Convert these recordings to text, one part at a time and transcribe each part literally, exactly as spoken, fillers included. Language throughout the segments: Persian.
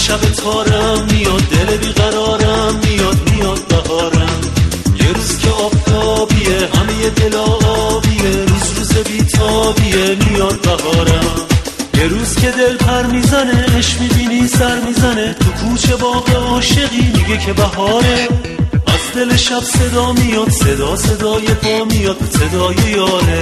شب تارم میاد، دل بیقرارم میاد، میاد بهارم. یه روز که آفتابیه همه دل آبیه، روز روز بیتابیه میاد بهارم. یه روز که دل پر میزنه، عشق میبینی سر میزنه، تو کوچه باغ عاشقی میگه که بهاره. از دل شب صدا میاد، صدا صدای پا میاد، صدای یاره.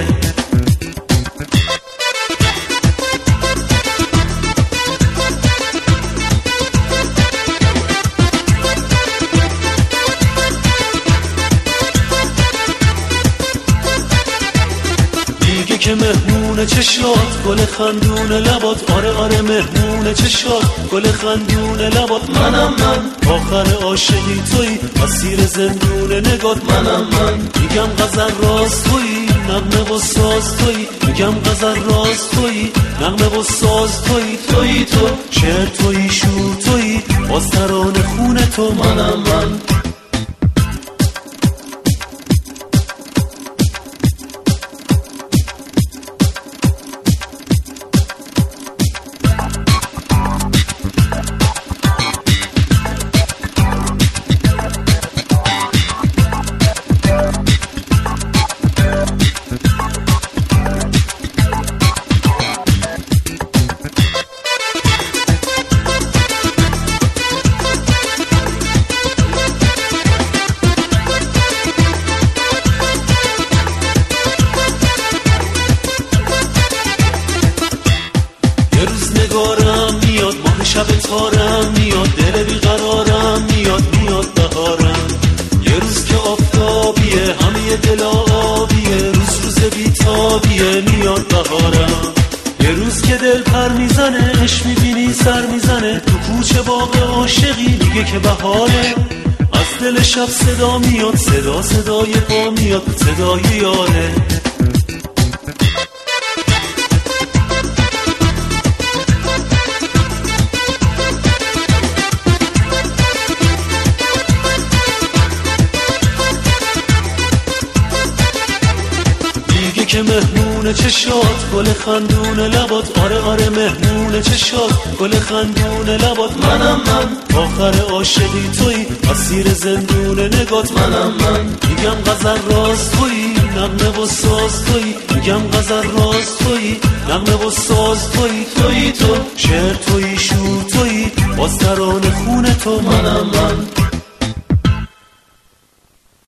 میگه که مهمون چشات، گل خندون لبات. آره آره مهمون چشات، گل خندون لبات. منم من آخر عاشقی تویی، اسیر زندون نگات. منم من میگم غزل راست تویی، نغمه و ساز تویی. میگم غزل راست تویی، نغمه و ساز تویی. تویی تو شعر تویی، شور تویی، باز ترانه خون تو. منم من میاد، ماه شب تارم میاد، دل بیقرارم میاد، میاد بهارم. یه روز که آفتابیه همه دل آبیه، روز روز بیتابیه میاد بهارم. یه روز که دل پر میزنه، عشق میبینی سر میزنه، تو کوچه باغ عاشقی میگه که بهاره. از دل شب صدا میاد، صدا صدای پا میاد، صدای یاره. که مهمون چشات، گل خندون لبات. آره آره مهمون چشات، گل خندون لبات. منم من آخر عاشقی تویی، اسیر زندون نگات. منم من میگم غزل راست تویی، نغمه و ساز تویی. میگم غزل راست تویی، نغمه و ساز تویی. تویی تو شعر تویی، شور تویی، باز ترانه خون تو. منم من